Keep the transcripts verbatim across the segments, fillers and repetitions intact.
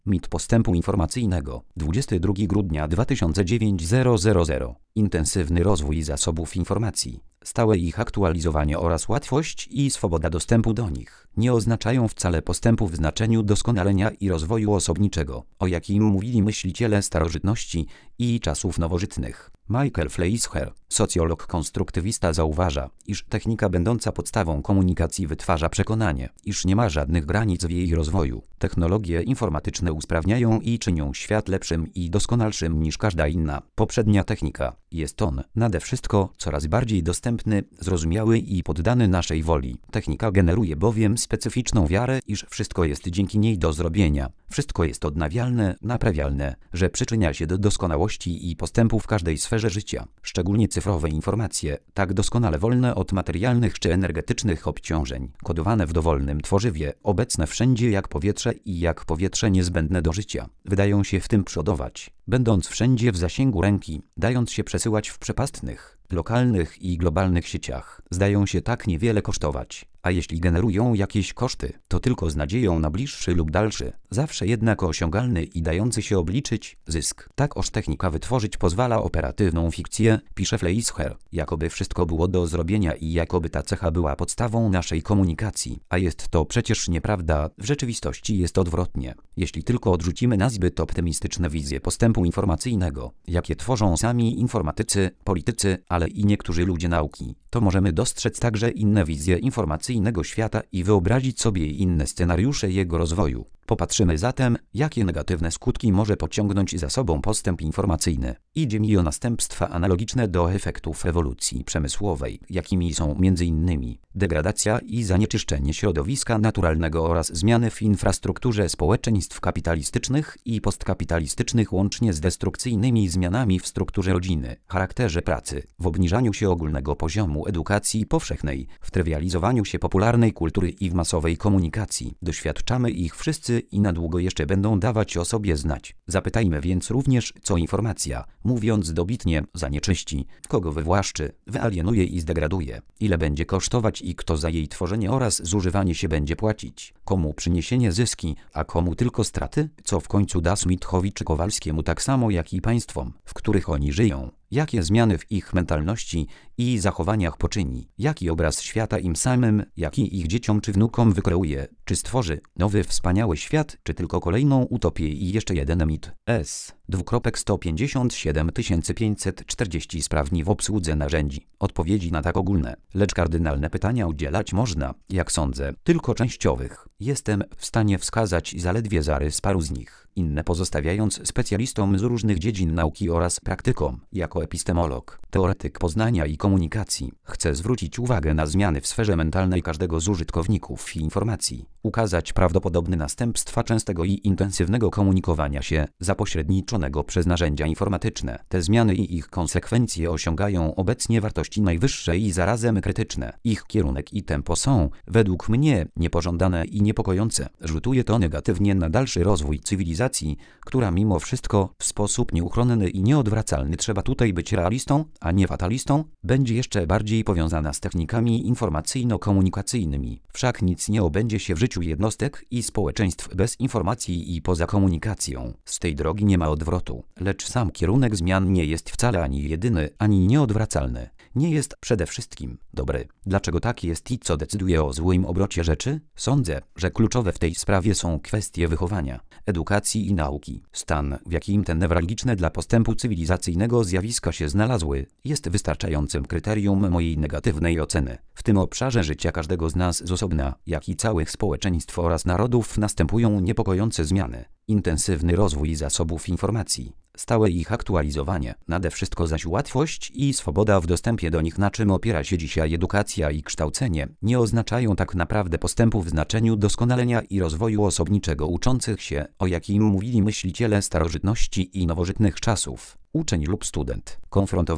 Mit postępu informacyjnego. dwudziestego drugiego grudnia dwa tysiące dziewiątego. Intensywny rozwój zasobów informacji, stałe ich aktualizowanie oraz łatwość i swoboda dostępu do nich nie oznaczają wcale postępu w znaczeniu doskonalenia i rozwoju osobniczego, o jakim mówili myśliciele starożytności i czasów nowożytnych. Michael Fleischer, socjolog konstruktywista, zauważa, iż technika będąca podstawą komunikacji wytwarza przekonanie, iż nie ma żadnych granic w jej rozwoju. Technologie informatyczne usprawniają i czynią świat lepszym i doskonalszym niż każda inna poprzednia technika. Jest on, nade wszystko, coraz bardziej dostępny, zrozumiały i poddany naszej woli. Technika generuje bowiem specyficzną wiarę, iż wszystko jest dzięki niej do zrobienia. Wszystko jest odnawialne, naprawialne, że przyczynia się do doskonałości i postępu w każdej sferze życia. Szczególnie cyfrowe informacje, tak doskonale wolne od materialnych czy energetycznych obciążeń, kodowane w dowolnym tworzywie, obecne wszędzie jak powietrze i jak powietrze niezbędne do życia, wydają się w tym przodować, będąc wszędzie w zasięgu ręki, dając się przesyłać w przepastnych, lokalnych i globalnych sieciach, zdają się tak niewiele kosztować, a jeśli generują jakieś koszty, to tylko z nadzieją na bliższy lub dalszy, zawsze jednak osiągalny i dający się obliczyć, zysk. Takoż technika wytworzyć pozwala operatywną fikcję, pisze Fleischer, jakoby wszystko było do zrobienia i jakoby ta cecha była podstawą naszej komunikacji, a jest to przecież nieprawda, w rzeczywistości jest odwrotnie. Jeśli tylko odrzucimy nazbyt optymistyczne wizje postępu informacyjnego, jakie tworzą sami informatycy, politycy, ale i niektórzy ludzie nauki, to możemy dostrzec także inne wizje informacyjnego świata i wyobrazić sobie inne scenariusze jego rozwoju. Popatrzymy zatem, jakie negatywne skutki może pociągnąć za sobą postęp informacyjny. Idzie mi o następstwa analogiczne do efektów ewolucji przemysłowej, jakimi są między innymi degradacja i zanieczyszczenie środowiska naturalnego oraz zmiany w infrastrukturze społeczeństw kapitalistycznych i postkapitalistycznych, łącznie z destrukcyjnymi zmianami w strukturze rodziny, charakterze pracy, w obniżaniu się ogólnego poziomu edukacji powszechnej, w trywializowaniu się popularnej kultury i w masowej komunikacji. Doświadczamy ich wszyscy i na długo jeszcze będą dawać o sobie znać. Zapytajmy więc również, co informacja, mówiąc dobitnie, zanieczyści, kogo wywłaszczy, wyalienuje i zdegraduje, ile będzie kosztować i kto za jej tworzenie oraz zużywanie się będzie płacić, komu przyniesienie zyski, a komu tylko straty, co w końcu da Smithowi czy Kowalskiemu tak samo jak i państwom, w których oni żyją. Jakie zmiany w ich mentalności i zachowaniach poczyni, jaki obraz świata im samym, jaki ich dzieciom czy wnukom wykreuje, czy stworzy nowy wspaniały świat, czy tylko kolejną utopię i jeszcze jeden mit. S. sto pięćdziesiąt siedem tysięcy pięćset czterdzieści sprawni w obsłudze narzędzi. Odpowiedzi na tak ogólne, lecz kardynalne pytania udzielać można, jak sądzę, tylko częściowych. Jestem w stanie wskazać zaledwie zarys paru z nich, inne pozostawiając specjalistom z różnych dziedzin nauki oraz praktykom. Jako epistemolog, teoretyk poznania i komunikacji, chcę zwrócić uwagę na zmiany w sferze mentalnej każdego z użytkowników informacji, ukazać prawdopodobne następstwa częstego i intensywnego komunikowania się, zapośredniczonego przez narzędzia informatyczne. Te zmiany i ich konsekwencje osiągają obecnie wartości najwyższe i zarazem krytyczne. Ich kierunek i tempo są, według mnie, niepożądane i niepokojące. Rzutuje to negatywnie na dalszy rozwój cywilizacji, która mimo wszystko w sposób nieuchronny i nieodwracalny, trzeba tutaj być realistą, a nie fatalistą, będzie jeszcze bardziej powiązana z technikami informacyjno-komunikacyjnymi. Wszak nic nie obędzie się w życiu jednostek i społeczeństw bez informacji i poza komunikacją. Z tej drogi nie ma odwrotu, lecz sam kierunek zmian nie jest wcale ani jedyny, ani nieodwracalny. Nie jest przede wszystkim dobry. Dlaczego tak jest i co decyduje o złym obrocie rzeczy? Sądzę, że kluczowe w tej sprawie są kwestie wychowania, edukacji i nauki. Stan, w jakim te newralgiczne dla postępu cywilizacyjnego zjawiska się znalazły, jest wystarczającym kryterium mojej negatywnej oceny. W tym obszarze życia każdego z nas z osobna, jak i całych społeczeństw oraz narodów następują niepokojące zmiany. Intensywny rozwój zasobów informacji, stałe ich aktualizowanie, nade wszystko zaś łatwość i swoboda w dostępie do nich, na czym opiera się dzisiaj edukacja i kształcenie, nie oznaczają tak naprawdę postępu w znaczeniu doskonalenia i rozwoju osobniczego uczących się, o jakim mówili myśliciele starożytności i nowożytnych czasów. Uczeń lub student, konfrontowany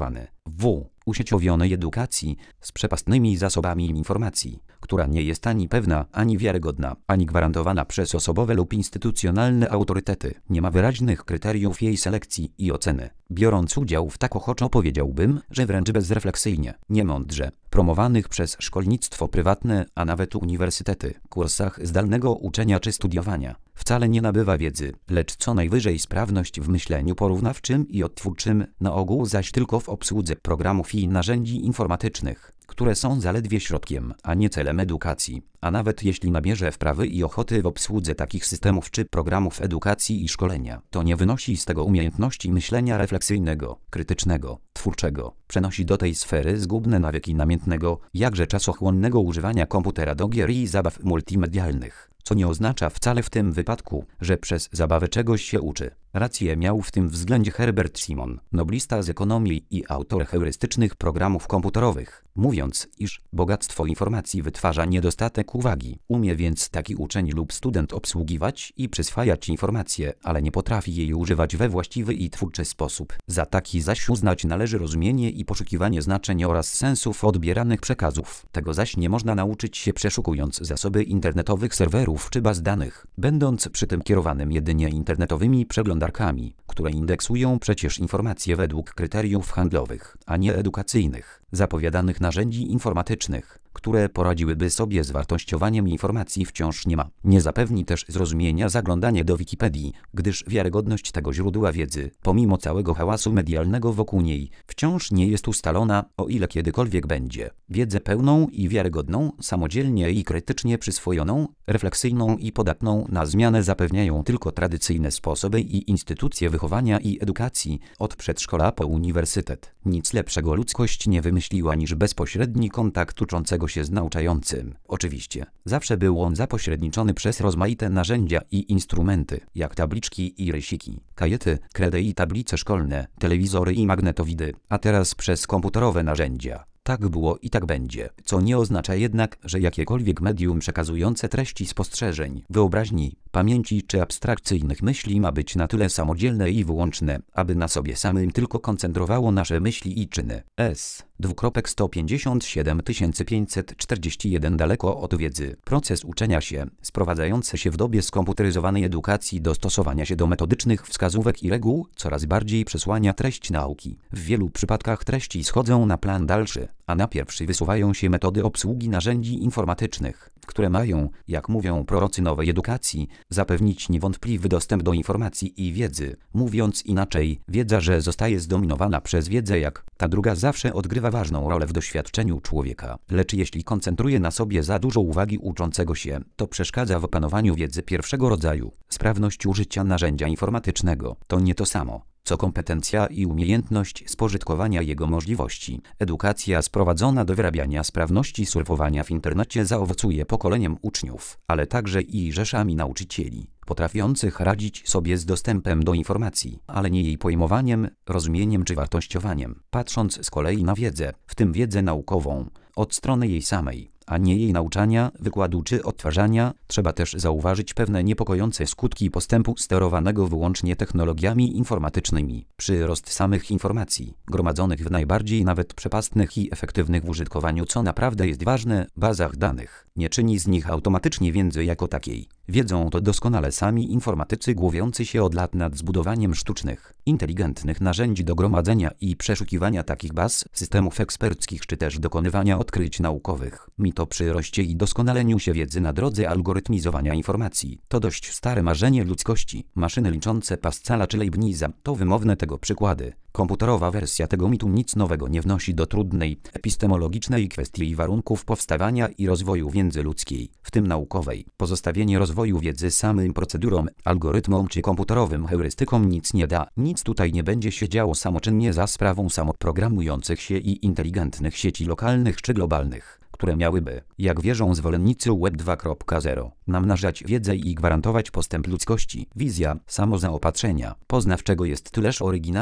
W. Usieciowionej edukacji z przepastnymi zasobami informacji, która nie jest ani pewna, ani wiarygodna, ani gwarantowana przez osobowe lub instytucjonalne autorytety. Nie ma wyraźnych kryteriów jej selekcji i oceny. Biorąc udział w tak ochoczo powiedziałbym, że wręcz bezrefleksyjnie, niemądrze, promowanych przez szkolnictwo prywatne, a nawet uniwersytety, kursach zdalnego uczenia czy studiowania, wcale nie nabywa wiedzy, lecz co najwyżej sprawność w myśleniu porównawczym i odtwórczym, na ogół zaś tylko w obsłudze programów i narzędzi informatycznych, które są zaledwie środkiem, a nie celem edukacji. A nawet jeśli nabierze wprawy i ochoty w obsłudze takich systemów czy programów edukacji i szkolenia, to nie wynosi z tego umiejętności myślenia refleksyjnego, krytycznego, twórczego. Przenosi do tej sfery zgubne nawyki namiętnego, jakże czasochłonnego używania komputera do gier i zabaw multimedialnych. Co nie oznacza wcale w tym wypadku, że przez zabawę czegoś się uczy. Rację miał w tym względzie Herbert Simon, noblista z ekonomii i autor heurystycznych programów komputerowych, mówiąc, iż bogactwo informacji wytwarza niedostatek uwagi. Umie więc taki uczeń lub student obsługiwać i przyswajać informacje, ale nie potrafi jej używać we właściwy i twórczy sposób. Za taki zaś uznać należy rozumienie i poszukiwanie znaczeń oraz sensów odbieranych przekazów. Tego zaś nie można nauczyć się przeszukując zasoby internetowych serwerów czy baz danych, będąc przy tym kierowanym jedynie internetowymi przeglądarkami, które indeksują przecież informacje według kryteriów handlowych, a nie edukacyjnych, zapowiadanych narzędzi informatycznych, które poradziłyby sobie z wartościowaniem informacji, wciąż nie ma. Nie zapewni też zrozumienia zaglądanie do Wikipedii, gdyż wiarygodność tego źródła wiedzy, pomimo całego hałasu medialnego wokół niej, wciąż nie jest ustalona, o ile kiedykolwiek będzie. Wiedzę pełną i wiarygodną, samodzielnie i krytycznie przyswojoną, refleksyjną i podatną na zmianę zapewniają tylko tradycyjne sposoby i instytucje wychowania i edukacji, od przedszkola po uniwersytet. Nic lepszego ludzkość nie wymyśliła niż bezpośredni kontakt uczącego się z nauczającym. Oczywiście, zawsze był on zapośredniczony przez rozmaite narzędzia i instrumenty, jak tabliczki i rysiki, kajety, kredy i tablice szkolne, telewizory i magnetowidy, a teraz przez komputerowe narzędzia. Tak było i tak będzie, co nie oznacza jednak, że jakiekolwiek medium przekazujące treści spostrzeżeń, wyobraźni, pamięci czy abstrakcyjnych myśli ma być na tyle samodzielne i wyłączne, aby na sobie samym tylko koncentrowało nasze myśli i czyny. S. Dwukropek sto pięćdziesiąt siedem tysięcy pięćset czterdzieści jeden Daleko od wiedzy. Proces uczenia się, sprowadzający się w dobie skomputeryzowanej edukacji do stosowania się do metodycznych wskazówek i reguł, coraz bardziej przesłania treść nauki. W wielu przypadkach treści schodzą na plan dalszy, a na pierwszy wysuwają się metody obsługi narzędzi informatycznych, które mają, jak mówią prorocy nowej edukacji, zapewnić niewątpliwy dostęp do informacji i wiedzy. Mówiąc inaczej, wiedza, że zostaje zdominowana przez wiedzę jak ta druga, zawsze odgrywa ważną rolę w doświadczeniu człowieka. Lecz jeśli koncentruje na sobie za dużo uwagi uczącego się, to przeszkadza w opanowaniu wiedzy pierwszego rodzaju. Sprawność użycia narzędzia informatycznego to nie to samo co kompetencja i umiejętność spożytkowania jego możliwości. Edukacja sprowadzona do wyrabiania sprawności surfowania w internecie zaowocuje pokoleniem uczniów, ale także i rzeszami nauczycieli, potrafiących radzić sobie z dostępem do informacji, ale nie jej pojmowaniem, rozumieniem czy wartościowaniem. Patrząc z kolei na wiedzę, w tym wiedzę naukową, od strony jej samej, a nie jej nauczania, wykładu czy odtwarzania, trzeba też zauważyć pewne niepokojące skutki postępu sterowanego wyłącznie technologiami informatycznymi. Przyrost samych informacji, gromadzonych w najbardziej nawet przepastnych i efektywnych w użytkowaniu, co naprawdę jest ważne, bazach danych, nie czyni z nich automatycznie wiedzy jako takiej. Wiedzą to doskonale sami informatycy głowiący się od lat nad zbudowaniem sztucznych, inteligentnych narzędzi do gromadzenia i przeszukiwania takich baz, systemów eksperckich czy też dokonywania odkryć naukowych. Mit o przyroście i doskonaleniu się wiedzy na drodze algorytmizowania informacji to dość stare marzenie ludzkości. Maszyny liczące Pascala czy Leibniza to wymowne tego przykłady. Komputerowa wersja tego mitu nic nowego nie wnosi do trudnej, epistemologicznej kwestii i warunków powstawania i rozwoju wiedzy ludzkiej, w tym naukowej. Pozostawienie rozwoju wiedzy samym procedurom, algorytmom czy komputerowym heurystykom nic nie da. Nic tutaj nie będzie się działo samoczynnie za sprawą samoprogramujących się i inteligentnych sieci lokalnych czy globalnych, które miałyby, jak wierzą zwolennicy Web dwa kropka zero, namnażać wiedzę i gwarantować postęp ludzkości. Wizja samozaopatrzenia poznawczego jest tyleż oryginalna,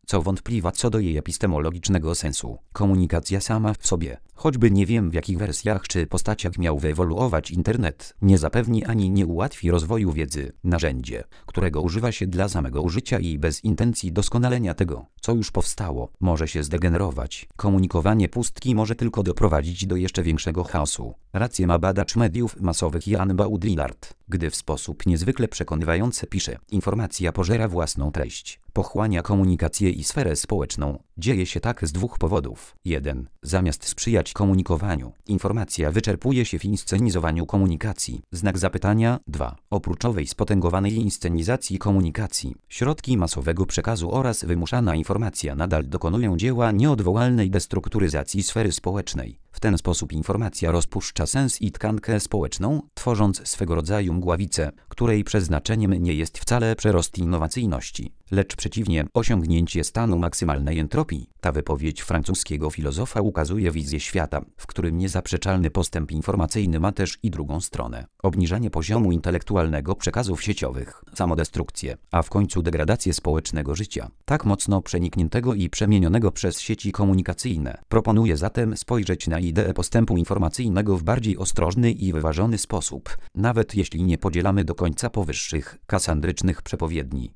co wątpliwa co do jej epistemologicznego sensu. Komunikacja sama w sobie, choćby nie wiem w jakich wersjach czy postaciach miał wyewoluować internet, nie zapewni ani nie ułatwi rozwoju wiedzy. Narzędzie, którego używa się dla samego użycia i bez intencji doskonalenia tego, co już powstało, może się zdegenerować. Komunikowanie pustki może tylko doprowadzić do jeszcze większego chaosu. Rację ma badacz mediów masowych Jan Baudrillard, gdy w sposób niezwykle przekonywający pisze: informacja pożera własną treść, pochłania komunikację i sferę społeczną. Dzieje się tak z dwóch powodów. jeden. Zamiast sprzyjać komunikowaniu, informacja wyczerpuje się w inscenizowaniu komunikacji. Znak zapytania. dwa. Oprócz owej spotęgowanej inscenizacji komunikacji, środki masowego przekazu oraz wymuszana informacja nadal dokonują dzieła nieodwołalnej destrukturyzacji sfery społecznej. W ten sposób informacja rozpuszcza sens i tkankę społeczną, tworząc swego rodzaju mgławicę, której przeznaczeniem nie jest wcale przerost innowacyjności, lecz przeciwnie, osiągnięcie stanu maksymalnej entropii. Ta wypowiedź francuskiego filozofa ukazuje wizję świata, w którym niezaprzeczalny postęp informacyjny ma też i drugą stronę. Obniżanie poziomu intelektualnego przekazów sieciowych, samodestrukcję, a w końcu degradację społecznego życia, tak mocno przenikniętego i przemienionego przez sieci komunikacyjne. Proponuję zatem spojrzeć na ideę postępu informacyjnego w bardziej ostrożny i wyważony sposób, nawet jeśli nie podzielamy do końca powyższych kasandrycznych przepowiedni.